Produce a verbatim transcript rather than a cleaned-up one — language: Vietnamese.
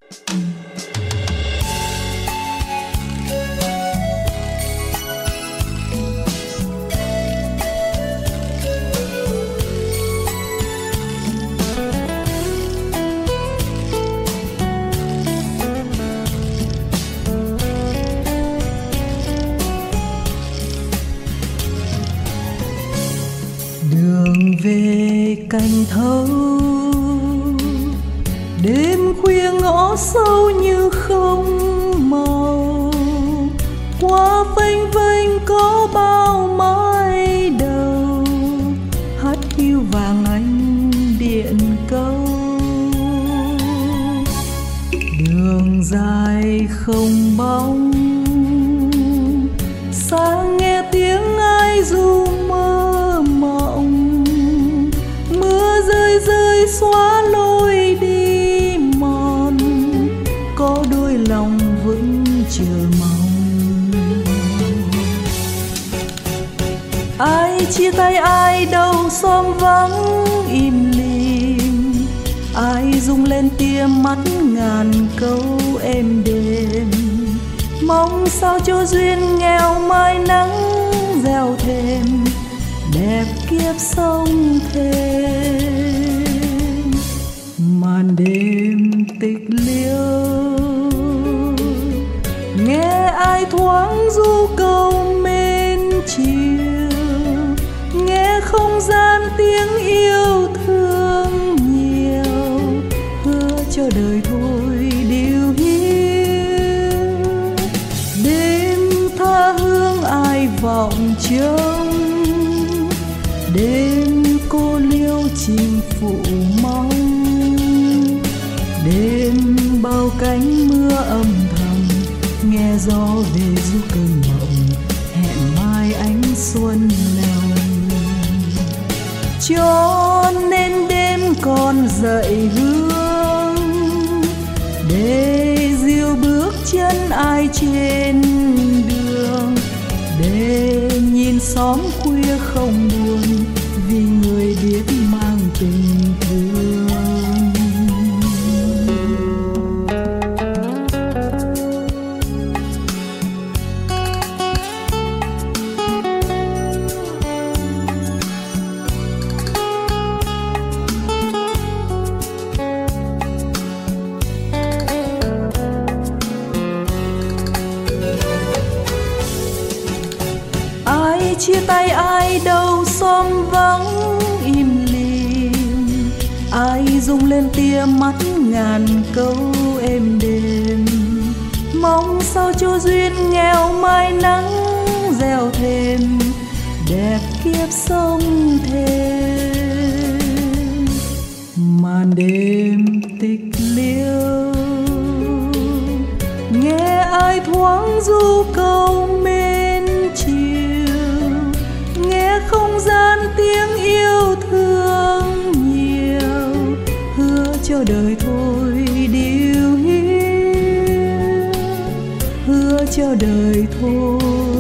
Đường về cành thâu, đêm khuya ngõ sâu như không màu, qua phanh phanh có bao mái đầu, hát hiu vàng anh điện câu. Đường dài không bóng, xa nghe tiếng ai ru mơ mộng, mưa rơi rơi xóa lối đi mòn, có đôi lòng vẫn chờ mong. Ai chia tay ai đâu xóm vắng im lìm, ai rung lên tia mắt ngàn câu êm đềm, mong sao cho duyên nghèo mai nắng gieo thêm đẹp kiếp sống thêm. Màn đêm tịch liêu, nghe ai thoáng ru câu mến chiều, nghe không gian tiếng yêu thương nhiều, hứa cho đời thôi điều hiu. Đêm tha hương ai vọng trông, đêm cô liêu chim phụ mong, đêm bao cánh mưa âm thầm, nghe gió về du cơn mộng, hẹn mai ánh xuân lòng. Cho nên đêm còn dậy hương, để dìu bước chân ai trên đường, để nhìn xóm khuya không buồn, vì người biết mang tình thương. Ai chia tay ai đâu xóm vắng im lìm, ai rung lên tia mắt ngàn câu êm đềm, mong sao cho duyên nghèo mai nắng gieo thêm đẹp kiếp sống thêm. Màn đêm tịch liêu, nghe ai thoáng ru câu mến chiều, nghe không gian tiếng yêu thương nhiều, hứa cho đời thôi điều hiu, hứa cho đời thôi